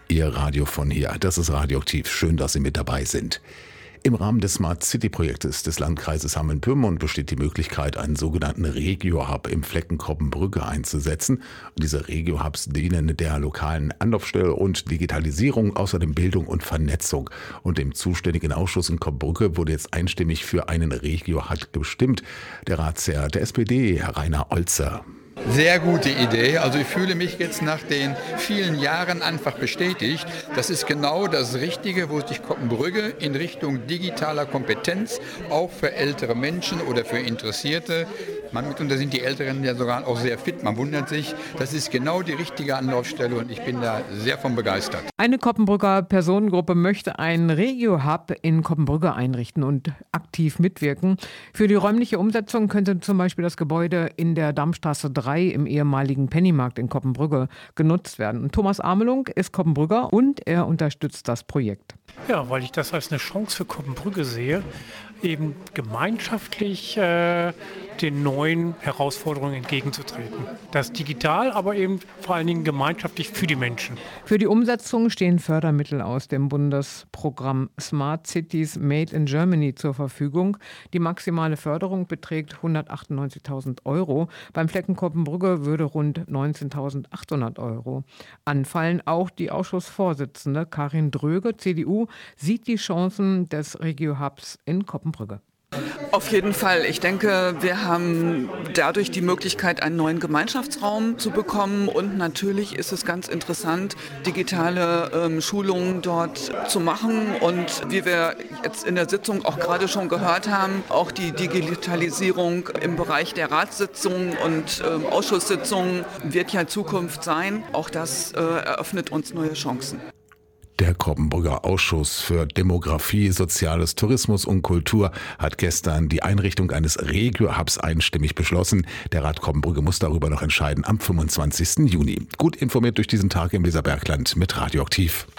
Ihr Radio von hier. Das ist Radioaktiv. Schön, dass Sie mit dabei sind. Im Rahmen des Smart City Projektes des Landkreises Hameln-Pyrmont besteht die Möglichkeit, einen sogenannten Regio-Hub im Flecken Koppenbrügge einzusetzen. Und diese Regio-Hubs dienen der lokalen Anlaufstelle und Digitalisierung, außerdem Bildung und Vernetzung. Und im zuständigen Ausschuss in Koppenbrügge wurde jetzt einstimmig für einen Regio-Hub gestimmt. Der Ratsherr der SPD, Herr Rainer Olzer. Sehr gute Idee. Also ich fühle mich jetzt nach den vielen Jahren einfach bestätigt. Das ist genau das Richtige, wo sich Koppenbrügge in Richtung digitaler Kompetenz auch für ältere Menschen oder für Interessierte, mitunter sind die Älteren ja sogar auch sehr fit, man wundert sich, das ist genau die richtige Anlaufstelle und ich bin da sehr von begeistert. Eine Koppenbrücker Personengruppe möchte einen Regio-Hub in Koppenbrügge einrichten und aktiv mitwirken. Für die räumliche Umsetzung könnte zum Beispiel das Gebäude in der Dammstraße 3 im ehemaligen Pennymarkt in Koppenbrügge genutzt werden. Und Thomas Amelung ist Koppenbrücker und er unterstützt das Projekt. Ja, weil ich das als eine Chance für Koppenbrügge sehe, eben gemeinschaftlich den neuen Herausforderungen entgegenzutreten. Das digital, aber eben vor allen Dingen gemeinschaftlich für die Menschen. Für die Umsetzung stehen Fördermittel aus dem Bundesprogramm Smart Cities Made in Germany zur Verfügung. Die maximale Förderung beträgt 198.000 €. Beim Flecken Koppenbrügge würde rund 19.800 € anfallen. Auch die Ausschussvorsitzende Karin Dröge, CDU, sieht die Chancen des Regio-Hubs in Koppenbrügge. Auf jeden Fall. Ich denke, wir haben dadurch die Möglichkeit, einen neuen Gemeinschaftsraum zu bekommen. Und natürlich ist es ganz interessant, digitale Schulungen dort zu machen. Und wie wir jetzt in der Sitzung auch gerade schon gehört haben, auch die Digitalisierung im Bereich der Ratssitzungen und Ausschusssitzungen wird ja Zukunft sein. Auch das eröffnet uns neue Chancen. Der Koppenbrücker Ausschuss für Demografie, Soziales, Tourismus und Kultur hat gestern die Einrichtung eines Regio-Hubs einstimmig beschlossen. Der Rat Koppenbrügge muss darüber noch entscheiden am 25. Juni. Gut informiert durch diesen Tag im Weserbergland mit Radioaktiv.